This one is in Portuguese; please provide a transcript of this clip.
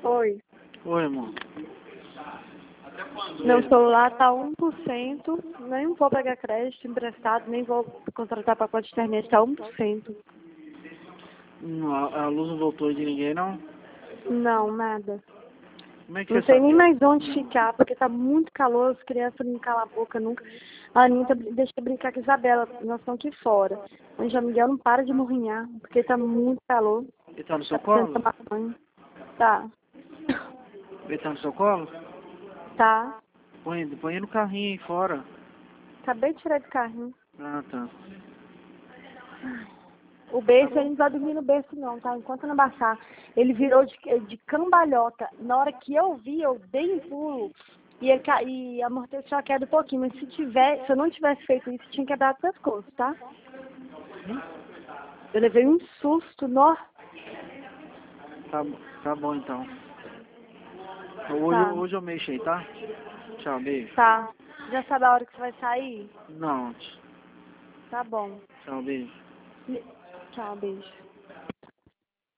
Oi. Oi, amor. Meu celular tá 1%, nem vou pegar crédito emprestado, nem vou contratar pacote de internet, tá 1%. A luz não voltou de ninguém, não? Não, nada. Como é que Não você sei sabe? nem mais onde ficar, porque tá muito calor, as crianças não calam a boca nunca. A Anitta deixa eu brincar com a Isabela, nós estamos aqui fora. O João Miguel não para de morrinhar, porque tá muito calor. Ele tá no seu Tá precisando colo? tomar banho. Tá. Ele tá no seu colo? Tá. Põe no carrinho aí fora. Acabei de tirar do carrinho. Ah, tá. O berço, ele não vai dormir no berço não, tá? Enquanto não baixar. Ele virou de cambalhota. Na hora que eu vi, eu dei um pulo e ele e amorteceu a queda um pouquinho. Mas se eu não tivesse feito isso, tinha quebrado o pescoço, tá? Eu levei um susto, nó. Tá bom então. Tá, Hoje eu mexo aí, tá? Tchau, beijo. tá. Já sabe a hora que você vai sair? Não. Tá bom. Tchau, beijo. Tchau, beijo.